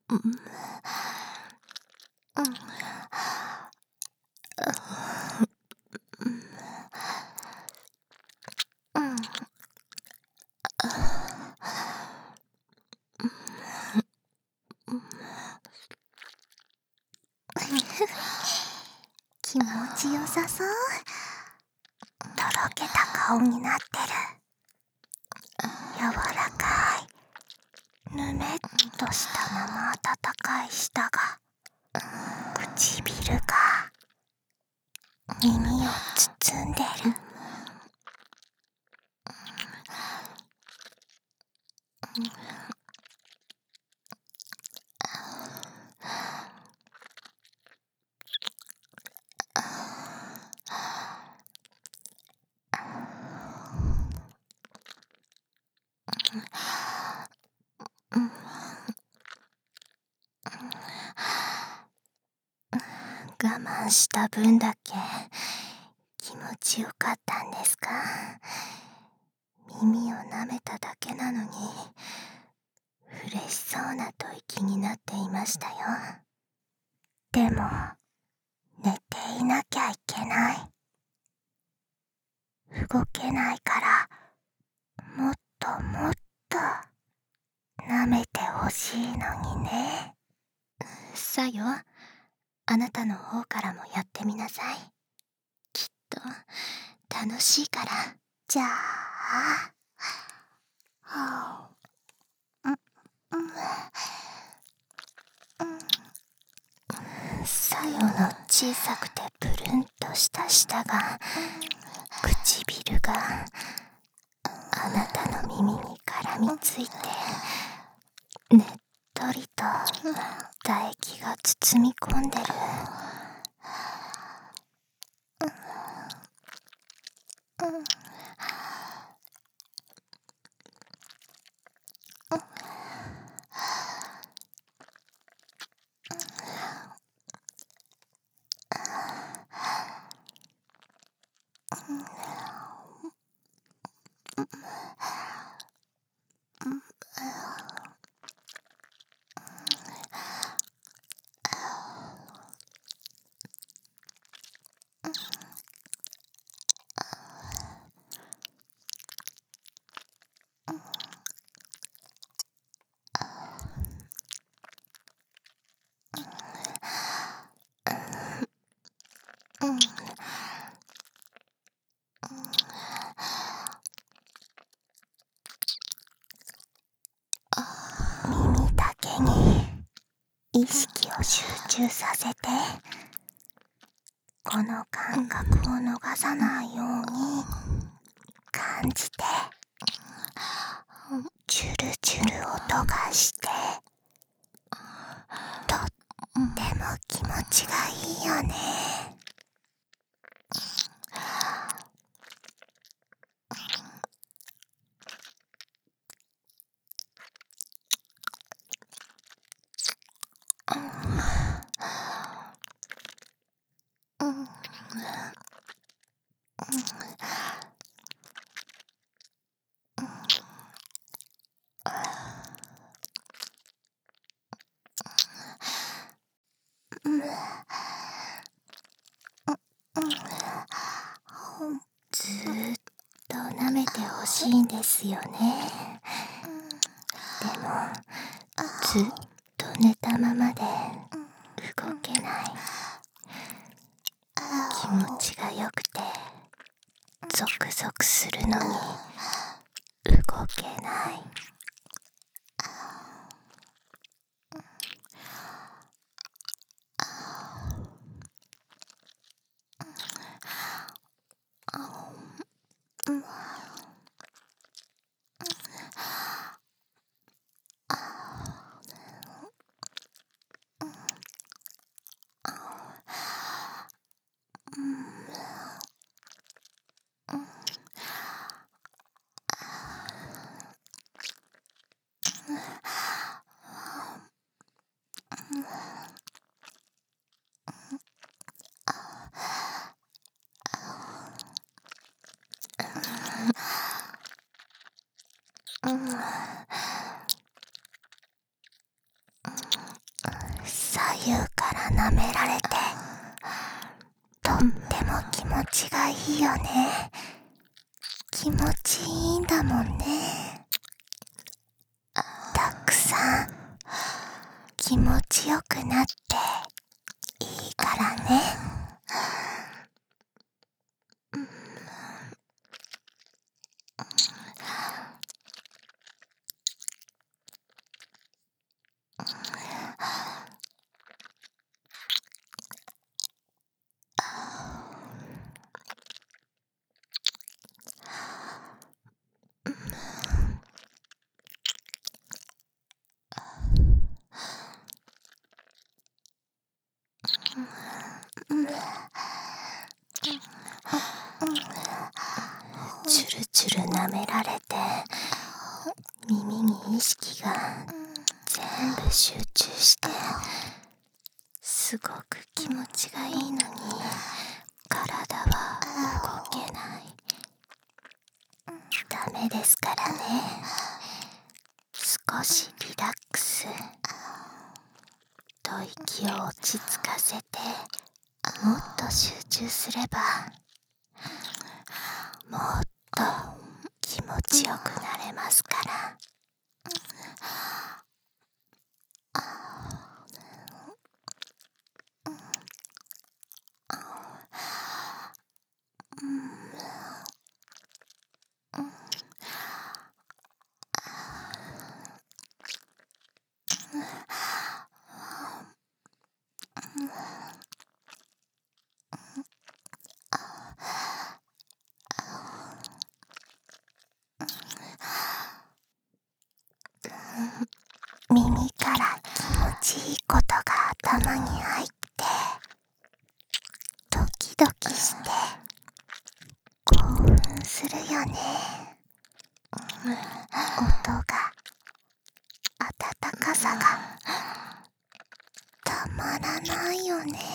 うん、気持ちよさそう。とろけた顔になってる。柔らかい、ぬめっとしたまま温かい舌が、唇が耳を包んでる。我慢した分だけ気持ちよかったんですか？耳を舐めただけなのに嬉しそうな吐息になっていましたよ。でも寝ていなきゃいけない。動けないからもっともっと舐めてほしいのにね。さよ、あなたの方からもやってみなさい。きっと楽しいから。じゃあ、さよの小さくてプルンとした舌が、唇があなたの耳に絡みついて、ねっとりと唾液が包み込んでる。耳だけに意識を集中させて、この感覚を逃さないように感じて、チュルチュル音がして、とっても気持ちがいいよね。ずーっと舐めてほしいんですよね。でもずっと寝たままで動けない。気持ちが良くてゾクゾクするのに動けない。 左右から舐められてとっても気持ちがいいよね。気持ちいいんだもんね。たくさん気持ちよくなっていいからね。チュルチュル舐められて耳に意識が全部集中してすごく気持ちがいいのに体は動けない。ダメですからね。少しリラックスと息を落ち着かせてもっと集中すればもっと気持ちよくなれますから。耳から気持ちいいことが頭に入ってドキドキして興奮するよね。音が温かさがたまらないよね。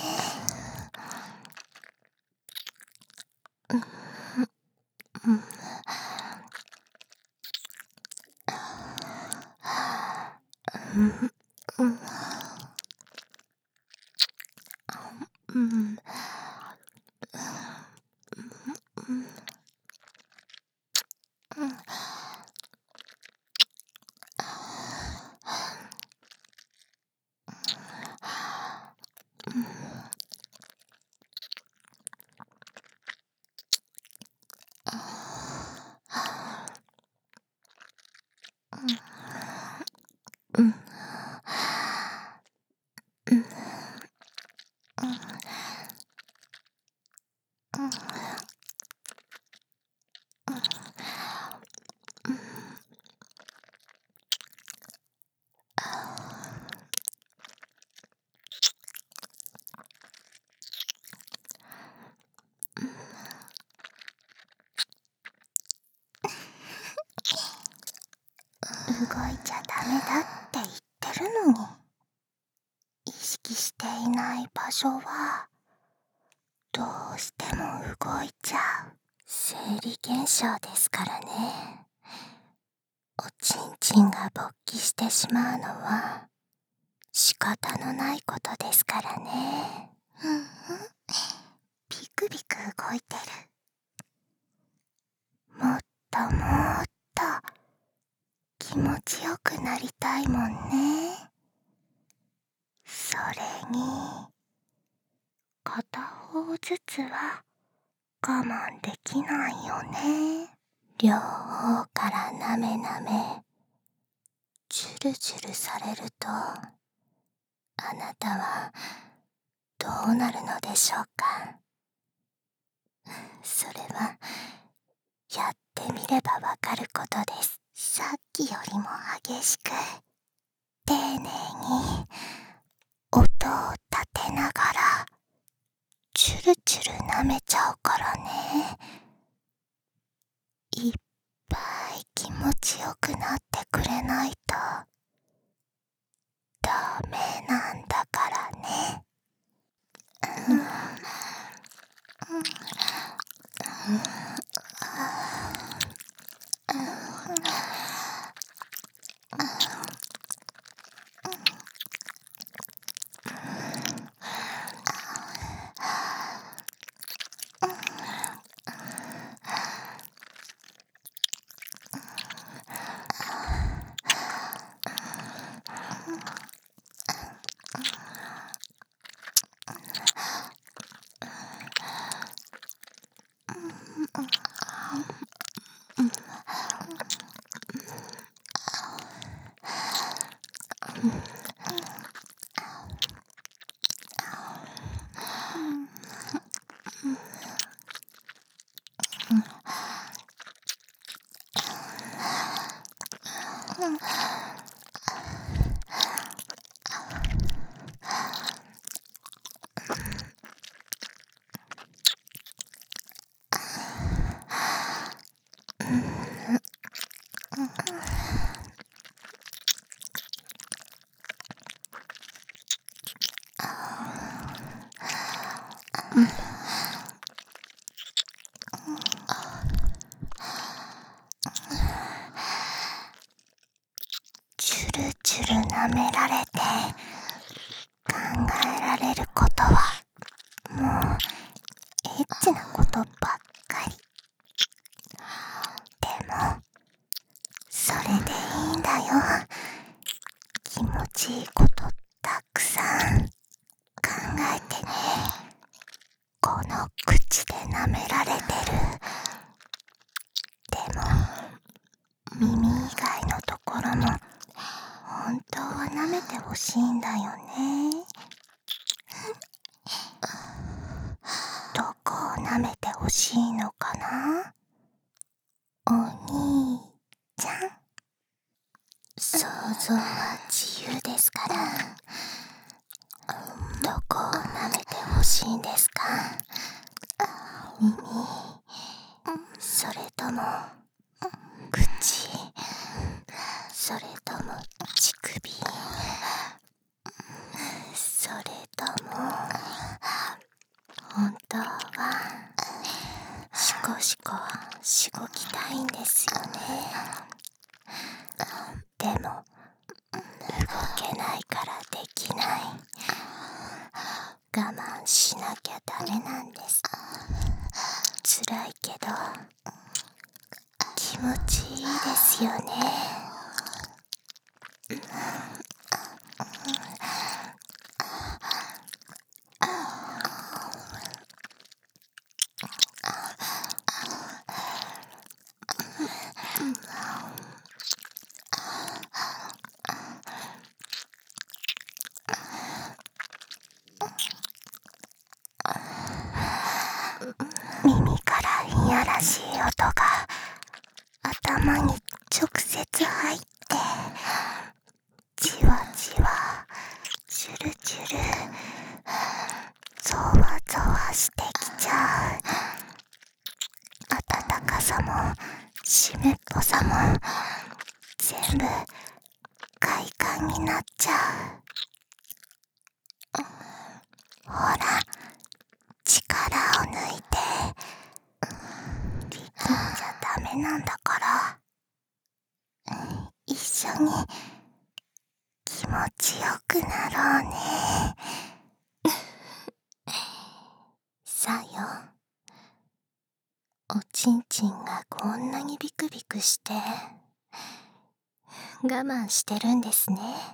動いちゃダメだって言ってるのに意識していない場所はどうしても動いちゃう生理現象ですからね。おちんちんが勃起してしまうのは仕方のないことですからね。ピクピク動いてる。もっともっと気持ちよくなりたいもんね。それに片方ずつは我慢できないよね。両方からなめなめチュルチュルされるとあなたはどうなるのでしょうか。それはやってみればわかることです。さっきよりも激しく丁寧に音を立てながらチュルチュル舐めちゃうからね。いっぱい気持ちよくなってくれないとダメなんだからね。 チュルチュル舐められて考えられることはもうエッチなことばっかり。でもそれでいいんだよ。気持ちいいことたくさん考えてね。この口で舐められてる。でも耳以外のところも本当は舐めてほしいんだよね。どこを舐めてほしいのかな、お兄ちゃん。想像は自由ですから。どこを舐めてほしいんですか？耳、それとも口、それとも乳首、それとも本当はシコシコしごきたいんですよね。でも動けないからできない。我慢しなきゃダメなんです。辛いけど気持ちいいですよね。耳からいやらしい音が頭に直接入ってじわじわチュルチュルゾワゾワしてきちゃう。温かさも湿っぽさも全部快感になっちゃう。ほら力を抜いて。力んじゃダメなんだから。一緒に気持ちよくなろうね。さよ、おちんちんがこんなにビクビクして我慢してるんですね。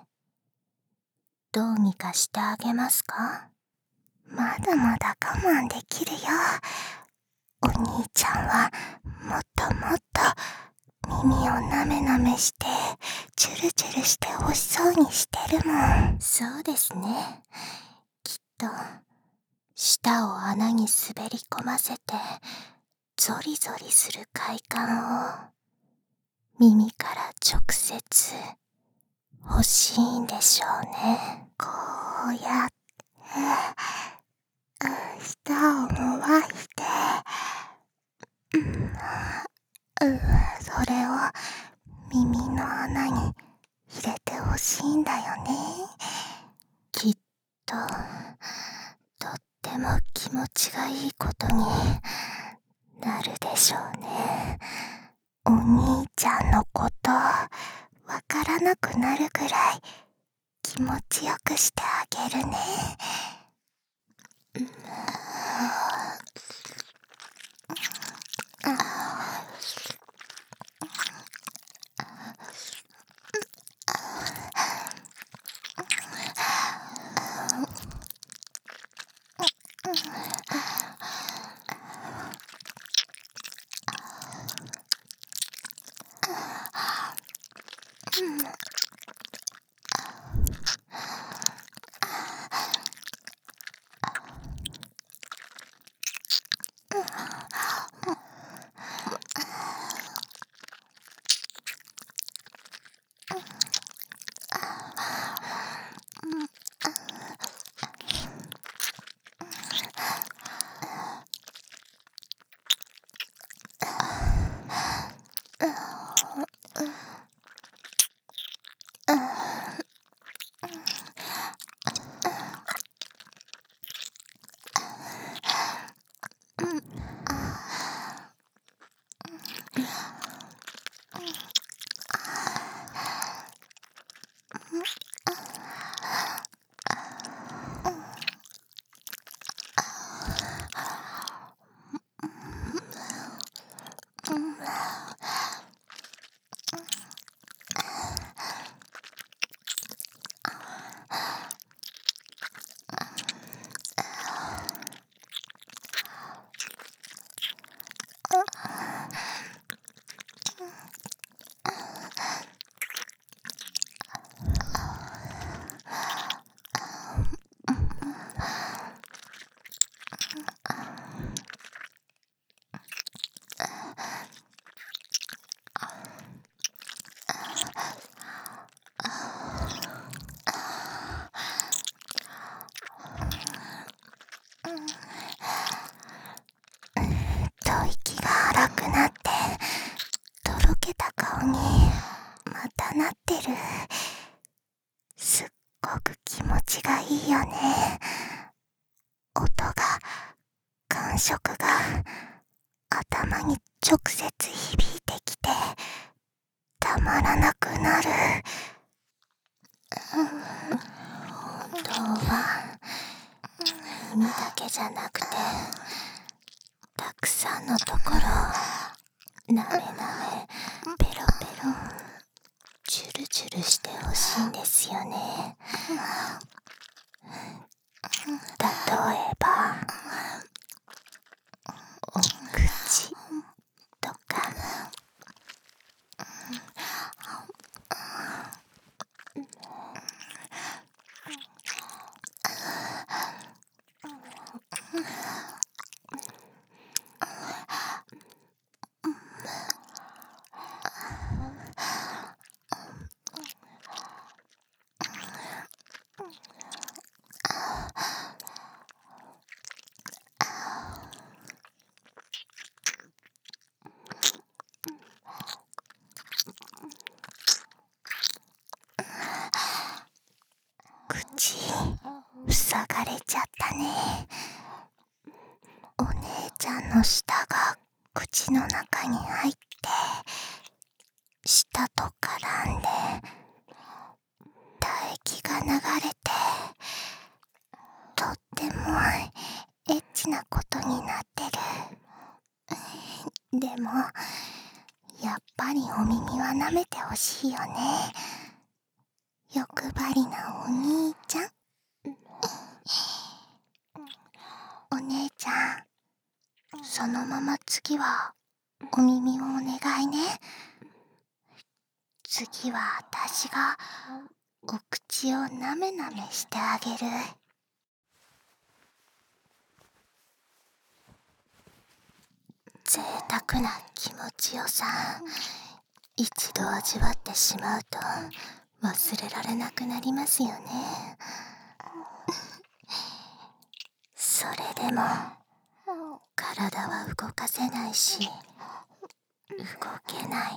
どうにかしてあげますか？まだまだ我慢できるよ。お兄ちゃんはもっともっと耳をなめなめしてチュルチュルして欲しそうにしてるもん。そうですね。きっと舌を穴に滑り込ませてゾリゾリする快感を耳から直接欲しいんでしょうね。こうやって舌を伸ばしてそれを耳の穴に入れてほしいんだよね。きっととっても気持ちがいいことになるでしょうね。お兄ちゃんのことわからなくなるぐらい気持ちよくしてあげるね。 よね。音が、感触が頭に直接響いてきてたまらなくなる。本当は耳だけじゃなくてたくさんのところをなめなめペロペロチュルチュルしてほしいんですよね。例えばお口とか口塞がれちゃったね。お姉ちゃんの舌が口の中に入って舌と絡んで唾液が流れてとってもエッチなことになってる。でもやっぱりお耳は舐めてほしいよね。欲張りなお兄ちゃん。お姉ちゃん、そのまま次はお耳をお願いね。次は私がお口をなめなめしてあげる。贅沢な気持ちよさ、一度味わってしまうと忘れられなくなりますよね。それでも体は動かせないし動けない。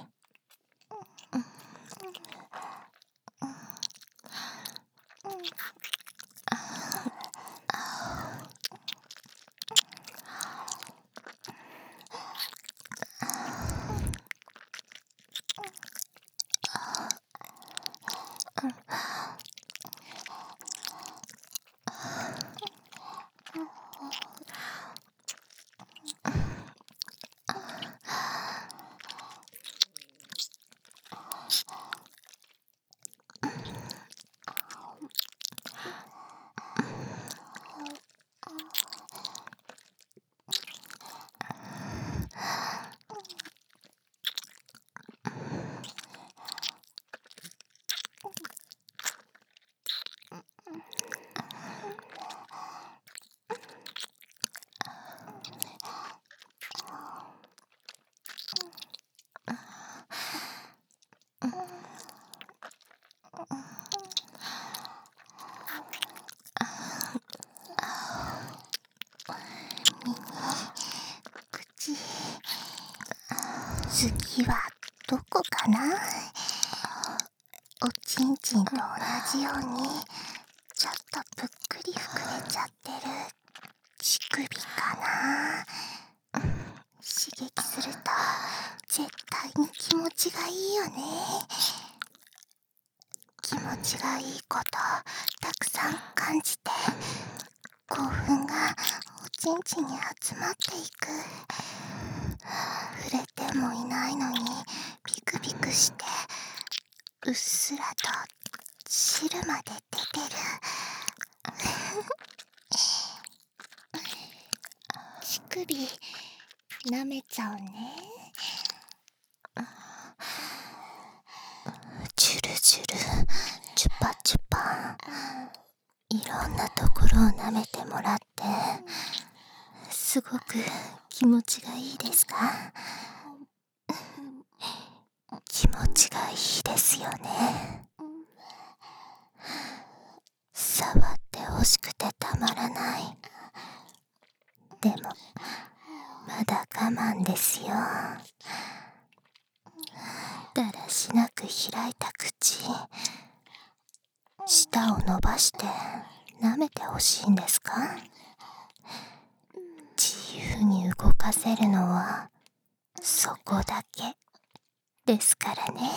次はどこかな。おちんちんと同じようにちょっとぷっくり膨れちゃってる乳首かな。刺激すると絶対に気持ちがいいよね。気持ちがいいことたくさん感じて興奮がおちんちんに集まっていく。触れてもいないのにピクピクしてうっすらと汁まで出てる。乳首舐めちゃうね。チュルチュルチュパチュパ、いろんなところを舐めてもらってすごく気持ちがいいですか？気持ちがいいですよね。触ってほしくてたまらない。でもまだ我慢ですよ。だらしなく開いた口、舌を伸ばして舐めてほしいんですか？自由に動かせるのはそこだけですからね。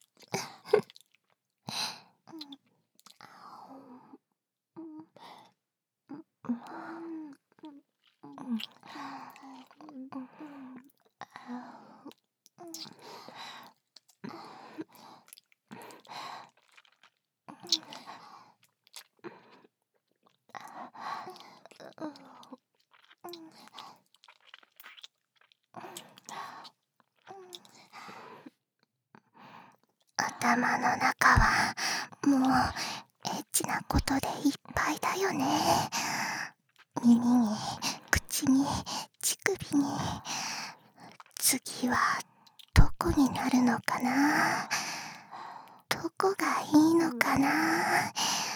頭の中はもうエッチなことでいっぱいだよね。耳に、口に、乳首に。次はどこになるのかな？どこがいいのかな？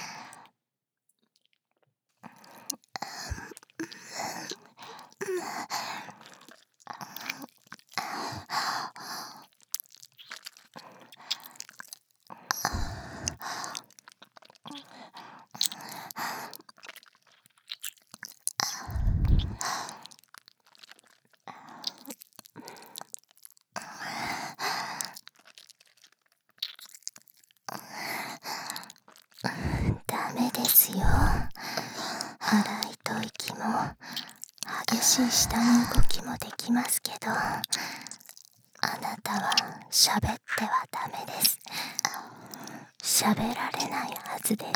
ダメですよ。荒い吐息も激しい下の動きもできますけど、あなたは喋ってはダメです。喋られないはずです。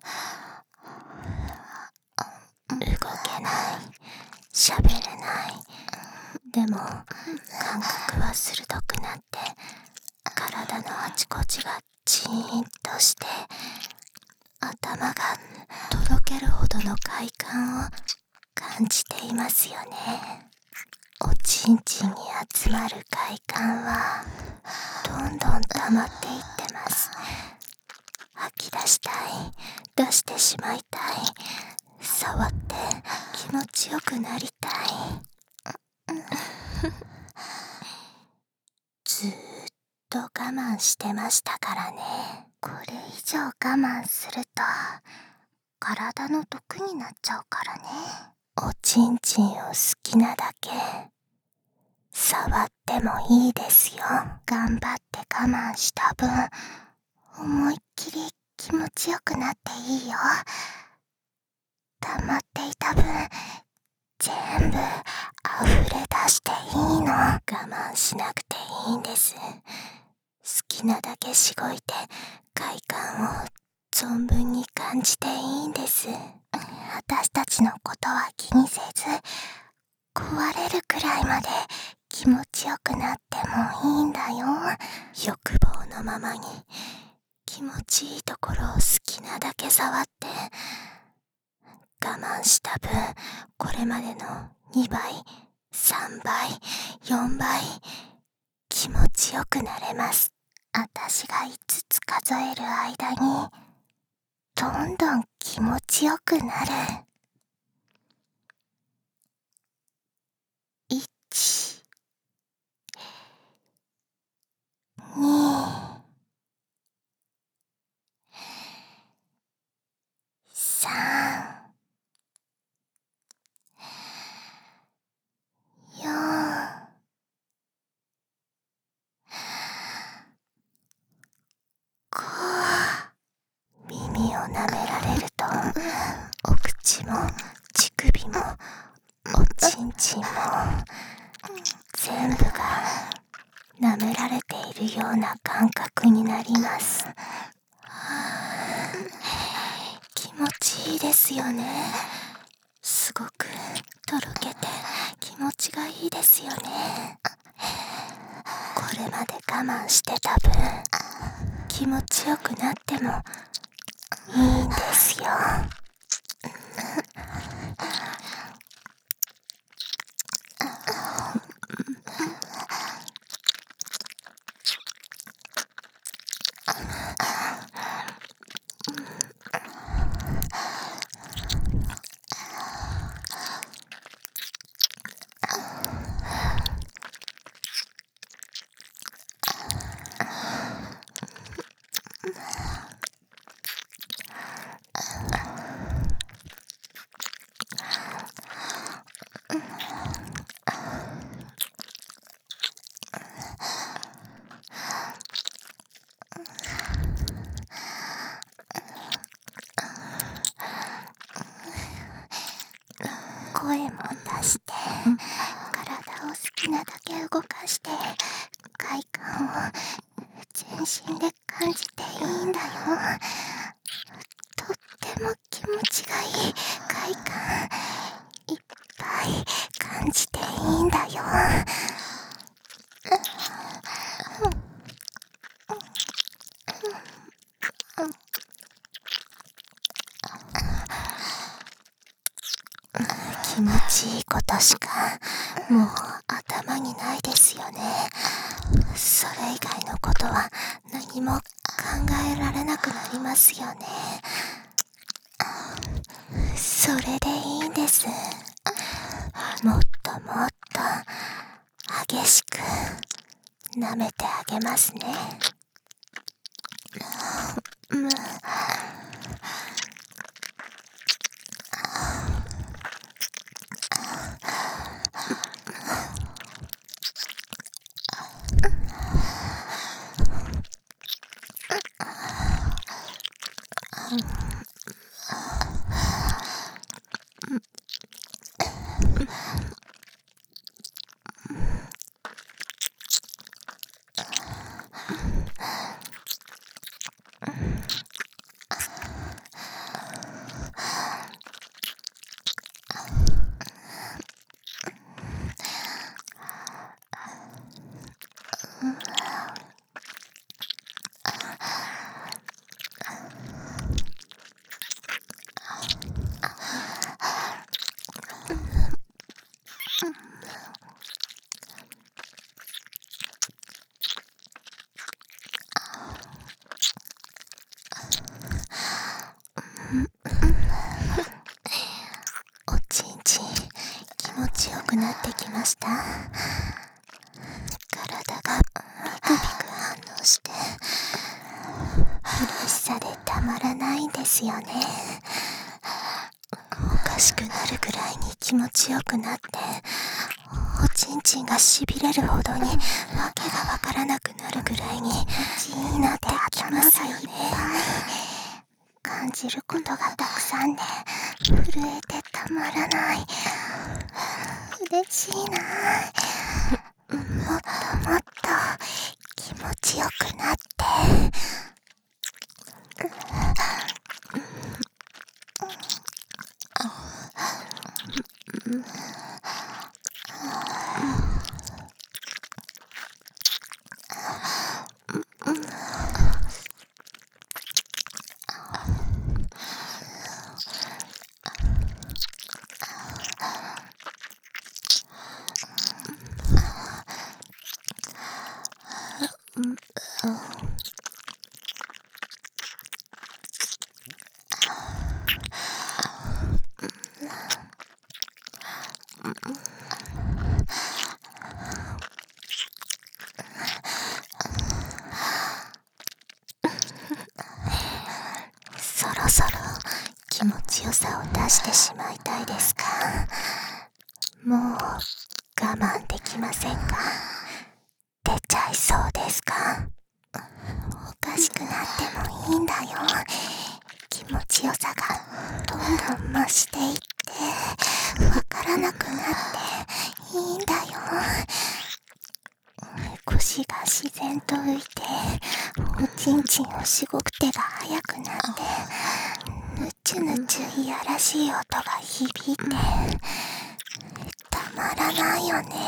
動けない、喋れない。でも感覚は鋭くなって、体のあちこちがジーンとして、頭がとろけるほどの快感を感じていますよね。おちんちんに集まる快感はどんどん溜まっていってます。吐き出したい、出してしまいたい、触って気持ちよくなりたい。ずーっと我慢してましたからね。これ以上我慢すると体の毒になっちゃうからね。おちんちんを好きなだけ触ってもいいですよ。頑張って我慢した分、思いっきり気持ちよくなっていいよ。溜まっていた分、全部溢れ出していいの。我慢しなくていいんです。好きなだけしごいて快感を存分に感じていいんです。私たちのことは気にせず、壊れるくらいまで気持ちよくなってもいいんだよ。欲望のままに気持ちいいところを好きなだけ触って、我慢した分、これまでの2倍、3倍、4倍、気持ちよくなれます。私が5つ数える間に、どんどん気持ちよくなる。1、2、3、4、5。耳を舐められると、お口も乳首もおちんちんも全部が舐められているような感覚になります。気持ちいいですよね。すごくとろけて気持ちがいいですよね。これまで我慢してた分、気持ちよくなってもいいんですよ。 声も出して、体を好きなだけ動かして、快感を全身で感じていいんだよ。とっても気持ちがいい快感いっぱい感じていいんだよ。気持ちいいことしかもう頭にないですよね。それ以外のことは何も考えられなくなりますよね。それでいいんです。もっともっと激しく舐めてあげますね。おちんちん気持ちよくなってきました。体がピクピク反応して嬉しさでたまらないんですよね。おかしくなるぐらいに気持ちよくなって、おちんちんがしびれるほどにわけがわからなくなるぐらいに気になってきますよね。感じることがたくさんで震えてたまらない。嬉しいな。もっともっと気持ちよくなって、そろそろ気持ちよさを出してしまいたいですか？もう我慢できませんか？出ちゃいそうですか？おかしくなってもいいんだよ。気持ちよさがどんどん増していってわからなくなっていいんだよ。腰が自然と浮いて、おちんちんをしごく手が速くなって、ぬちゅぬちゅいやらしい音が響いて、たまらないよね。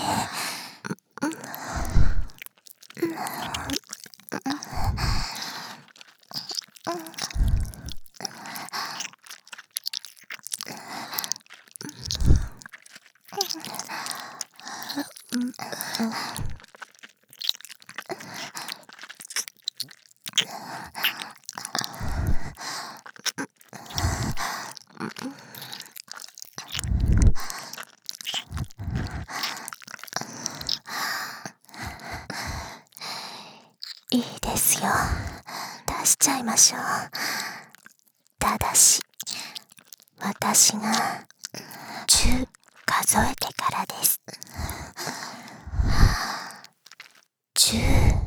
いいですよ。出しちゃいましょう。ただし、私が10数えてからです。10、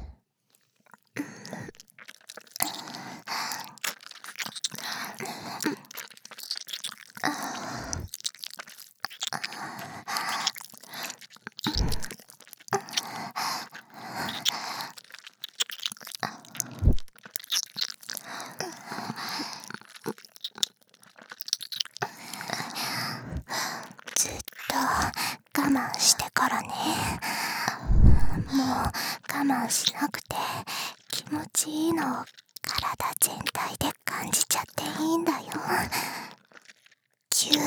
しなくて気持ちいいのを体全体で感じちゃっていいんだよ。ぎゅー。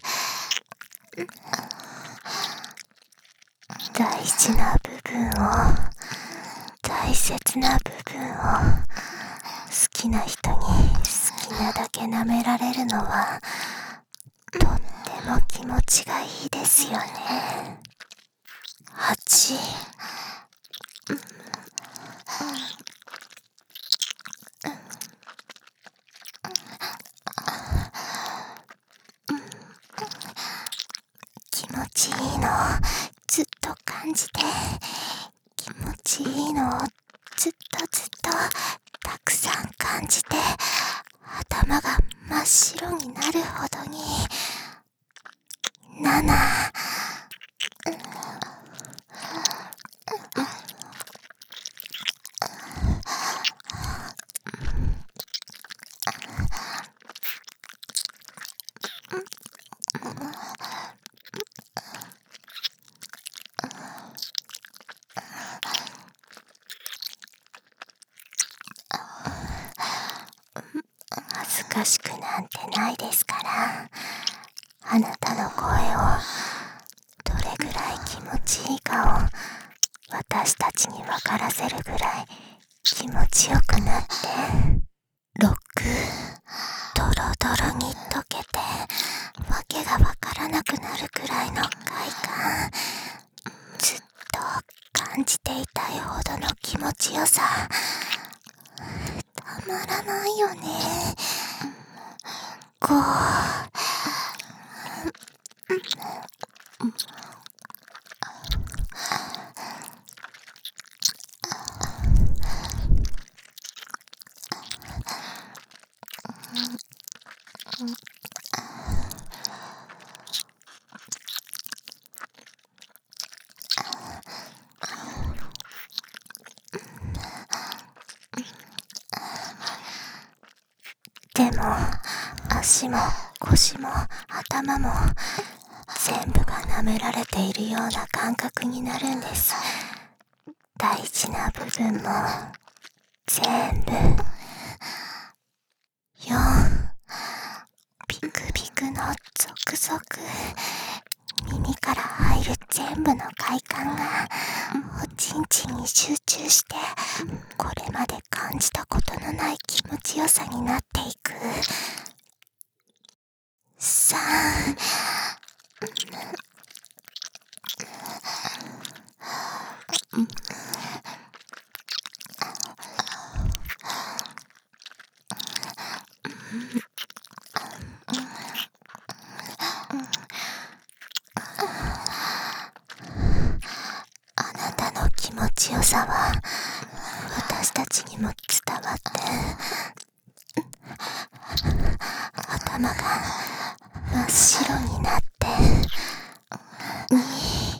大事な部分を、大切な部分を好きな人に好きなだけ舐められるのはとっても気持ちがいいですよね。8。気持ちいいのをずっと感じて、気持ちいいのをずっとたくさん感じて、頭が真っ白になるほどに。7。恥ずかしくなんてないですから、あなたの声をどれぐらい気持ちいいかを私たちに分からせるぐらい気持ちよくなって、6。ドロドロに溶けてわけがわからなくなるくらいの快感、ずっと感じていたいほどの気持ちよさ、たまらないよね。5。手も足も腰も頭も全部が舐められているような感覚になるんです。大事な部分も全部。4。ピクピクのゾクゾク、耳から入る全部の快感がおちんちんに集中して、これまで感じたことのない気持ちよさになっていく。3。あなたの気持ちよさは私たちにも伝わって、頭が真っ白になって、2。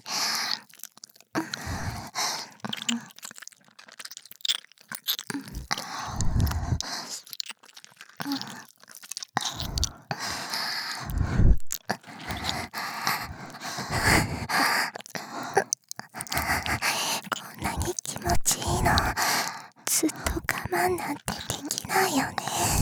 こんなに気持ちいいのずっと我慢なんてできないよね。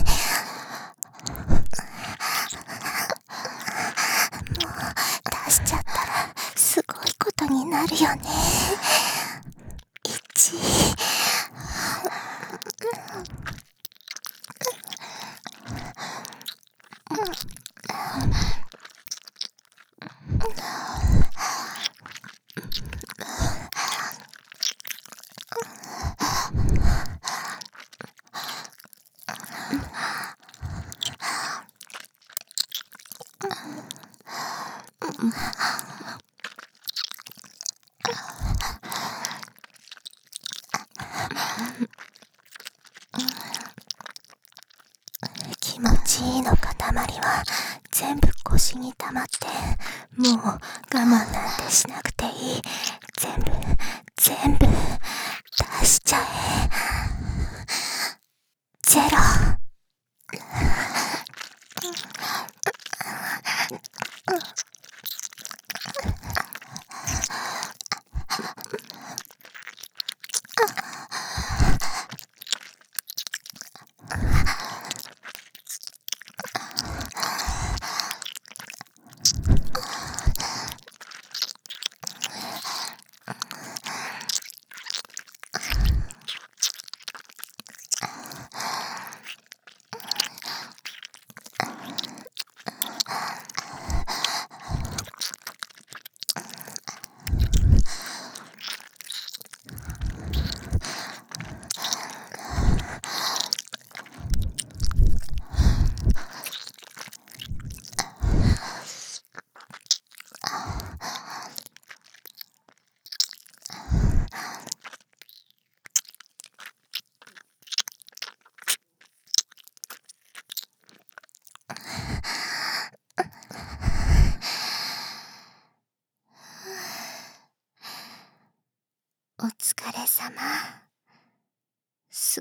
もう出しちゃったらすごいことになるよね。1。気持ちいいの塊は全部腰に溜まって、もう我慢なんてしなくていい。全部出しちゃえ。0。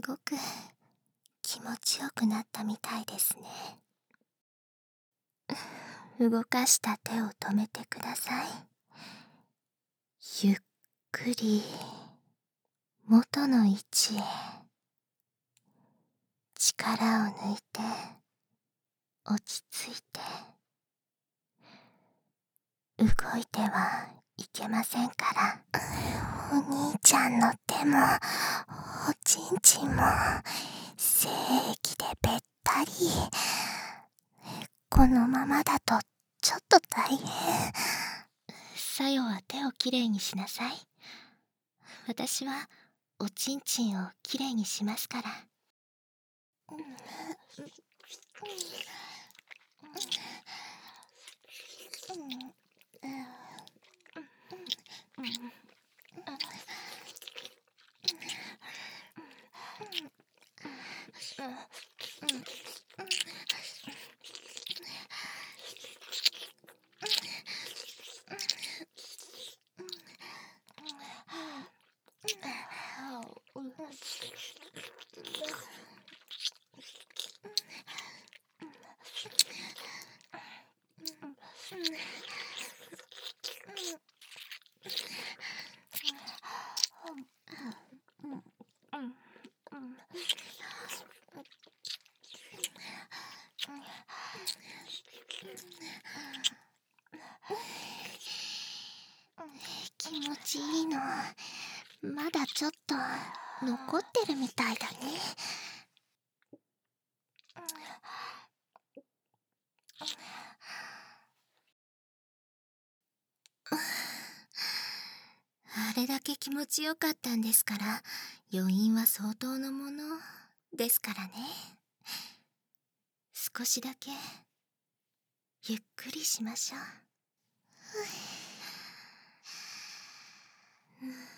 ごく気持ちよくなったみたいですね。動かした手を止めてください。ゆっくり元の位置へ力を抜いて落ち着いて。動いてはいけませんから。お兄ちゃんの手もおちんちんも精液でべったり。このままだとちょっと大変。さよは手をきれいにしなさい。私はおちんちんをきれいにしますから。気持ちいいのまだちょっと残ってるみたいだね。あれだけ気持ちよかったんですから、余韻は相当のものですからね。少しだけゆっくりしましょう。